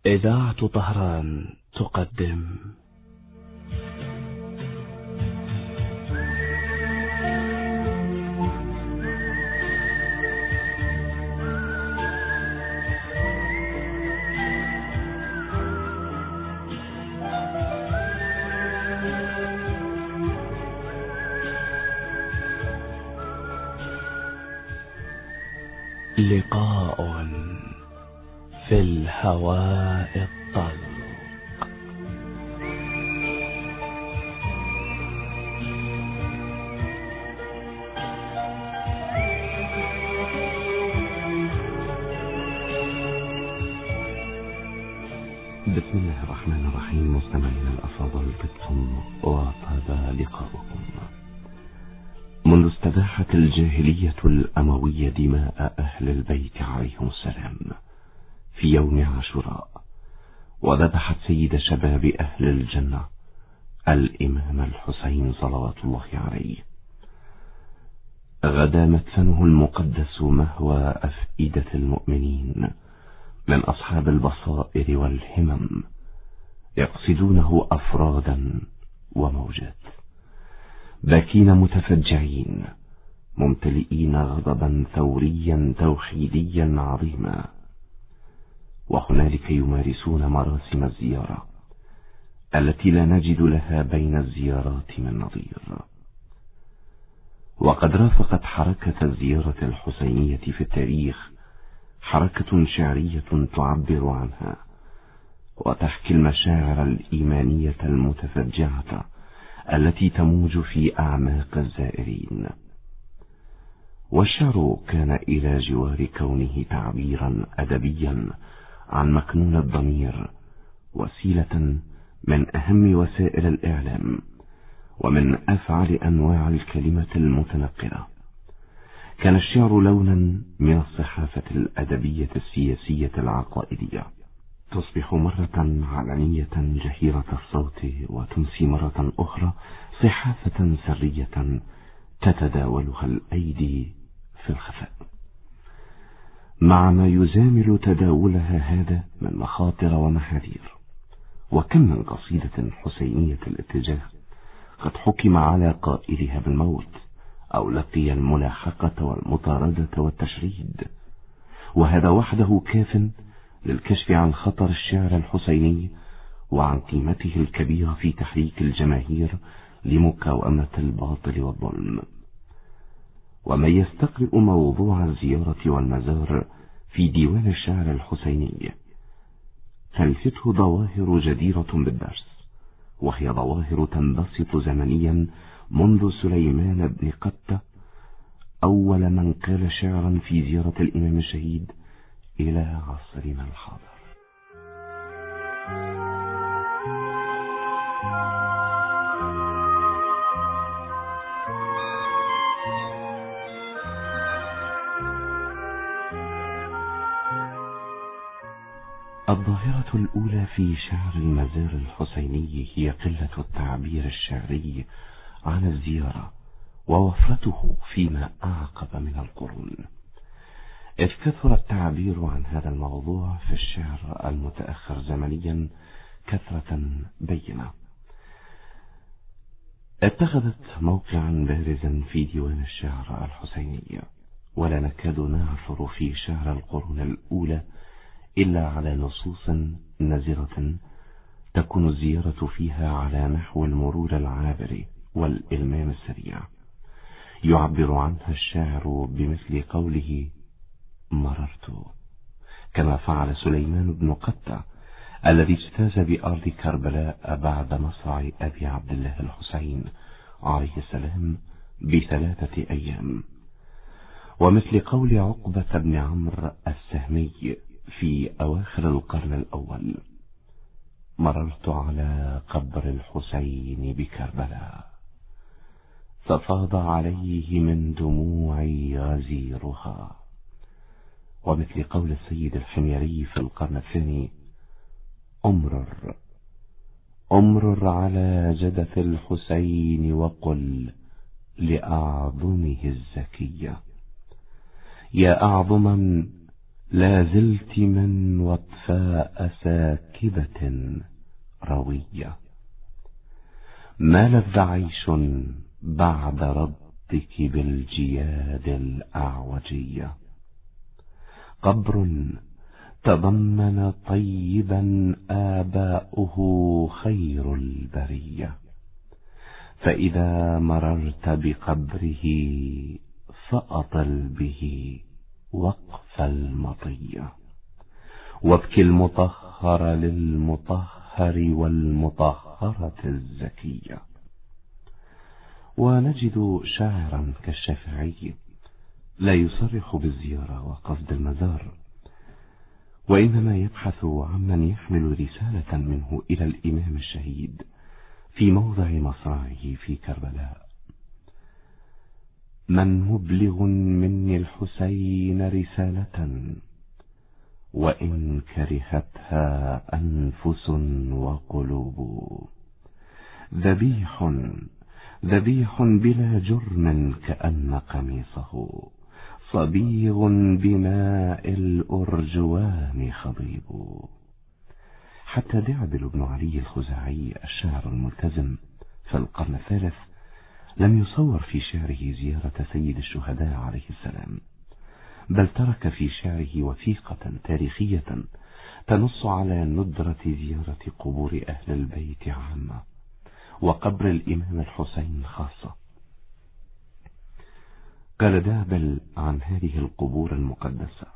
إذاعة طهران تقدم لقاء في الهواء الطلق. بسم الله الرحمن الرحيم. مستمعينا الأفاضل، طبتم وطاب لقاؤكم. منذ استباحت الجاهلية الأموية دماء أهل البيت عليهم السلام في يوم عاشوراء، وذبحت سيد شباب أهل الجنة الإمام الحسين صلوات الله عليه، غدا مدفنه المقدس مهوى أفئدة المؤمنين من أصحاب البصائر والهمم، يقصدونه أفرادا وموجات، باكين متفجعين ممتلئين غضبا ثوريا توحيديا عظيما، وهنالك يمارسون مراسم الزيارة التي لا نجد لها بين الزيارات من نظير. وقد رافقت حركة الزيارة الحسينية في التاريخ حركة شعرية تعبر عنها وتحكي المشاعر الإيمانية المتفجعة التي تموج في أعماق الزائرين. والشعر كان إلى جوار كونه تعبيرا أدبيا عن مكنون الضمير وسيلة من أهم وسائل الإعلام ومن أفعل أنواع الكلمة المتنقلة. كان الشعر لونا من الصحافة الأدبية السياسية العقائدية، تصبح مرة علنية جهيرة الصوت وتمسي مرة أخرى صحافة سرية تتداولها الأيدي في الخفاء، مع ما يزامل تداولها هذا من مخاطر ومحاذير. وكم من قصيدة حسينية الاتجاه قد حكم على قائلها بالموت أو لقي الملاحقة والمطاردة والتشريد، وهذا وحده كاف للكشف عن خطر الشعر الحسيني وعن قيمته الكبيرة في تحريك الجماهير لمقاومة الباطل والظلم. ومن يستقرئ موضوع الزيارة والمزار في ديوان الشعر الحسيني تلفته ظواهر جديرة بالدرس، وهي ظواهر تنبسط زمنيا منذ سليمان بن قتة أول من قال شعرا في زيارة الإمام الشهيد إلى عصرنا الحاضر. الظاهرة الأولى في شعر المزار الحسيني هي قلة التعبير الشعري عن الزيارة ووفرته فيما أعقب من القرون، إذ كثر التعبير عن هذا الموضوع في الشعر المتأخر زمنيا كثرة بينة، اتخذت موقعا بارزا في ديوان الشعر الحسيني، ولا نكاد نعثر في شعر القرون الأولى إلا على نصوص نزرة تكون الزيارة فيها على نحو المرور العابر والإلمام السريع، يعبر عنها الشاعر بمثل قوله مررت، كما فعل سليمان بن قتة الذي اجتاز بأرض كربلاء بعد مصرع أبي عبد الله الحسين عليه السلام ب3 أيام، ومثل قول عقبة بن عمرو السهمي في أواخر القرن الأول مررت على قبر الحسين بكربلاء ففاض عليه من دموعي غزيرها، ومثل قول السيد الحميري في القرن الثاني أمرر على جدث الحسين وقل لأعظمه الزكية يا أعظما لا زلت من وطفاء ساكبة روية، ما لذ عيش بعد ردك بالجياد الأعوجية. قبر تضمن طيبا آباؤه خير البرية، فإذا مررت بقبره فأطل به وقف المطية، وابكي المطهر للمطهر والمطهرة الزكية. ونجد شاعرا كالشافعي لا يصرح بالزيارة وقصد المزار، وإنما يبحث عمن يحمل رسالة منه إلى الإمام الشهيد في موضع مصرعه في كربلاء. من مبلغ مني الحسين رسالة وإن كرهتها أنفس وقلوب، ذبيح ذبيح بلا جرم كأن قميصه صبيغ بماء الأرجوان خضيب. حتى دعبل بن علي الخزاعي الشاعر الملتزم في القرن الثالث لم يصور في شعره زيارة سيد الشهداء عليه السلام، بل ترك في شعره وثيقة تاريخية تنص على ندرة زيارة قبور أهل البيت عامة وقبر الإمام الحسين خاصة. قال دعبل عن هذه القبور المقدسة: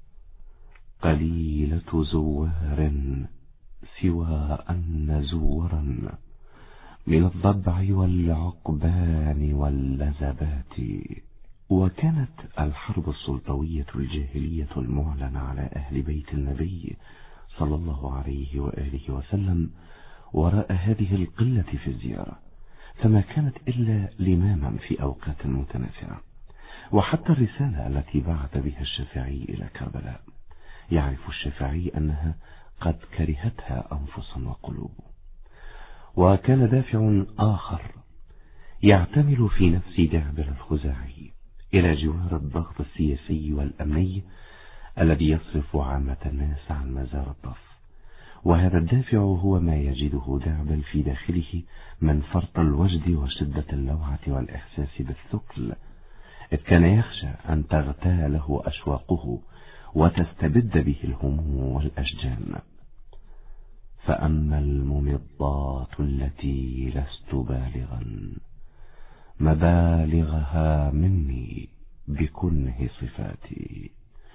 قليلة زوار سوى أن زورا من الضبع والعقبان واللزبات. وكانت الحرب السلطوية الجاهلية المعلنة على أهل بيت النبي صلى الله عليه وآله وسلم وراء هذه القلة في الزيارة، فما كانت إلا لماما في أوقات متنافرة. وحتى الرسالة التي بعث بها الشافعي إلى كربلاء يعرف الشافعي أنها قد كرهتها أنفس وقلوب. وكان دافع آخر يعتمل في نفس دعبل الخزاعي إلى جوار الضغط السياسي والأمني الذي يصرف عامة الناس عن مزار الضف. وهذا الدافع هو ما يجده دعبل في داخله من فرط الوجد وشدة اللوعة والإحساس بالثقل، إذ كان يخشى أن تغتاله أشواقه وتستبد به الهموم والأشجان. فأما الممضات التي لست بالغا مبالغها مني بكنه صفاتي،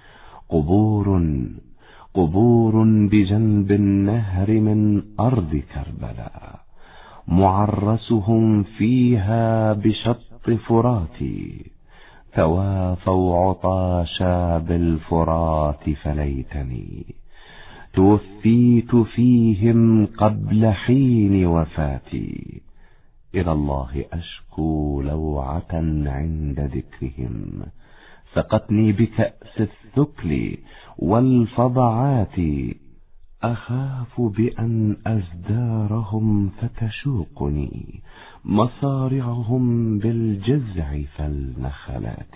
قبور بجنب النهر من أرض كربلاء، معرسهم فيها بشط فراتي، توافوا عطاشا بالفرات فليتني توفيت فيهم قبل حين وفاتي. إلى الله أشكو لوعة عند ذكرهم، سقتني بكأس الثكل والفضعات، أخاف بأن أزدارهم فتشوقني مصارعهم بالجزع فالنخلات.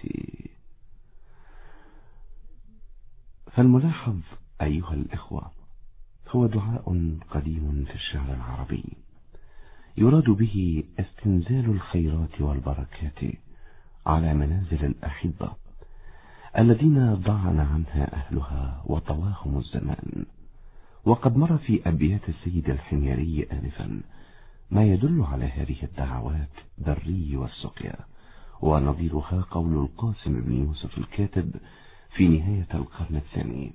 فالملاحظ أيها الإخوة هو دعاء قديم في الشعر العربي يراد به استنزال الخيرات والبركات على منازل الأحبة الذين ضاعن عنها أهلها وطواهم الزمان. وقد مر في أبيات السيد الحميري آنفا ما يدل على هذه الدعوات بالري والسقيا، ونظيرها قول القاسم بن يوسف الكاتب في نهاية القرن الثاني: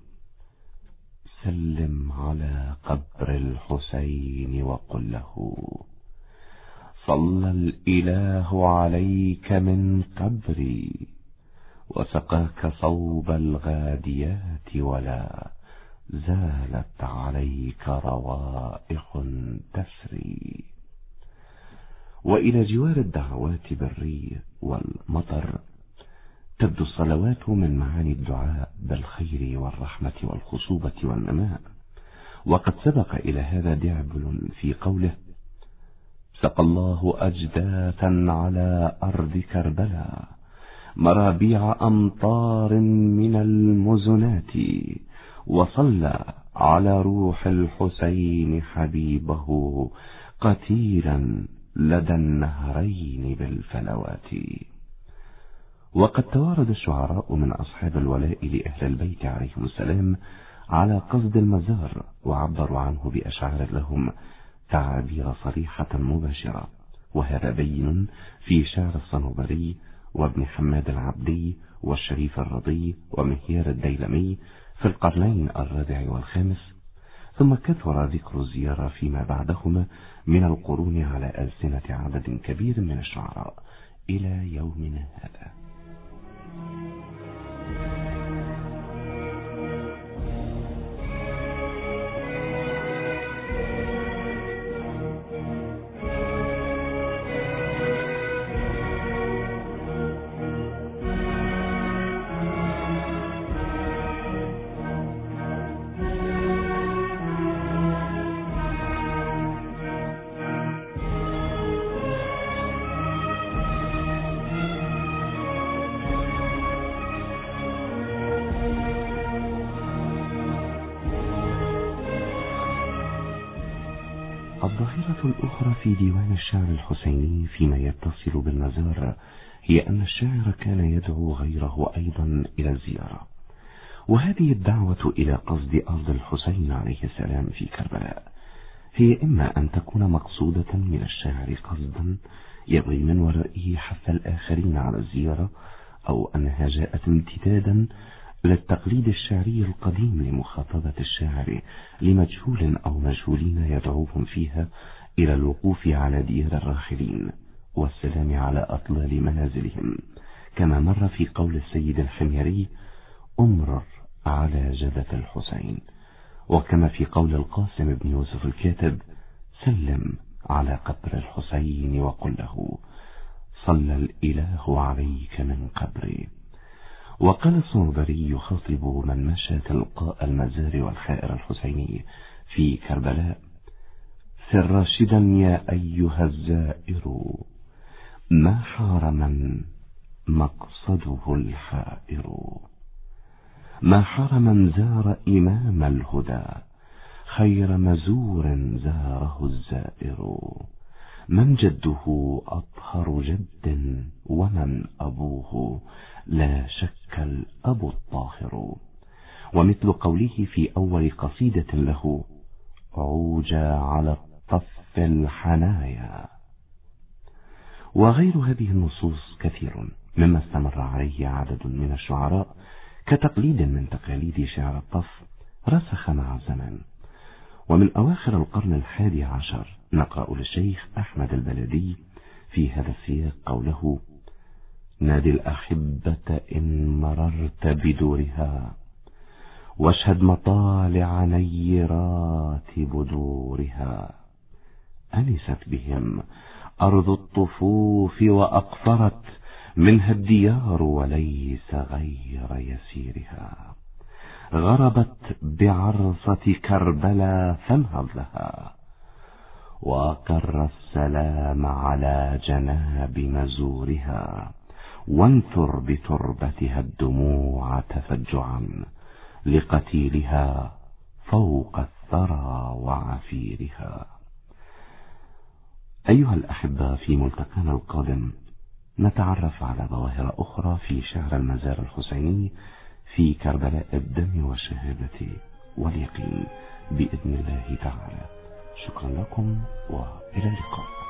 سلم على قبر الحسين وقل له صلى الإله عليك من قبري، وسقاك صوب الغاديات ولا زالت عليك روائح تسري. وإلى جوار الدعوات بالري والمطر تبدو الصلوات من معاني الدعاء بالخير والرحمة والخصوبة والنماء. وقد سبق إلى هذا دعبل في قوله: سقى الله أجداثا على أرض كربلاء مرابيع أمطار من المزنات، وصلى على روح الحسين حبيبه قتيلا لدى النهرين بالفلوات. وقد توارد الشعراء من أصحاب الولاء لأهل البيت عليهم السلام على قصد المزار، وعبروا عنه بأشعار لهم تعابير صريحة مباشرة، وهذا بين في شعر الصنوبري وابن حماد العبدي والشريف الرضي ومهيار الديلمي في القرنين الرابع والخامس، ثم كثر ذكر الزيارة فيما بعدهما من القرون على ألسنة عدد كبير من الشعراء إلى يومنا هذا. الظاهرة الأخرى في ديوان الشعر الحسيني فيما يتصل بالمزار هي أن الشاعر كان يدعو غيره أيضا إلى الزيارة، وهذه الدعوة إلى قصد أرض الحسين عليه السلام في كربلاء هي إما أن تكون مقصودة من الشاعر قصدا يبغي من ورائه حث الآخرين على الزيارة، أو أنها جاءت امتدادا للتقليد الشعري القديم لمخاطبة الشاعر لمجهول أو مجهولين يدعوهم فيها إلى الوقوف على ديار الراحلين والسلام على أطلال منازلهم، كما مر في قول السيد الحميري أمرر على جبة الحسين، وكما في قول القاسم بن يوسف الكاتب سلم على قبر الحسين وقل له صلى الإله عليك من قبري. وقال الصنوبري يخاطب من مشى تلقاء المزار والخائر الحسيني في كربلاء سر راشدا يا أيها الزائر ما حار من مقصده الحائر، ما حار من زار إمام الهدى خير مزور زاره الزائر، من جده أطهر جد ومن أبوه لا شك الأب الطاهر. ومثل قوله في أول قصيدة له عوجا على الطف الحنايا. وغير هذه النصوص كثير مما استمر عليه عدد من الشعراء كتقليد من تقاليد شعر الطف رسخ مع الزمن. ومن أواخر القرن 11 نقرأ للشيخ أحمد البلدي في هذا السياق قوله نادي الأحبة إن مررت بدورها واشهد مطالع نيرات بدورها، أنست بهم أرض الطفوف وأقفرت منها الديار وليس غير يسيرها، غربت بعرصة كربلا فانهض لها وأقر السلام على جناب مزورها، وانثر بتربتها الدموع تفجعا لقتيلها فوق الثرى وعفيرها. أيها الأحبة، في ملتقانا القادم نتعرف على ظواهر أخرى في شعر المزار الحسيني في كربلاء الدم والشهادة واليقين بإذن الله تعالى. شكرا لكم وإلى اللقاء.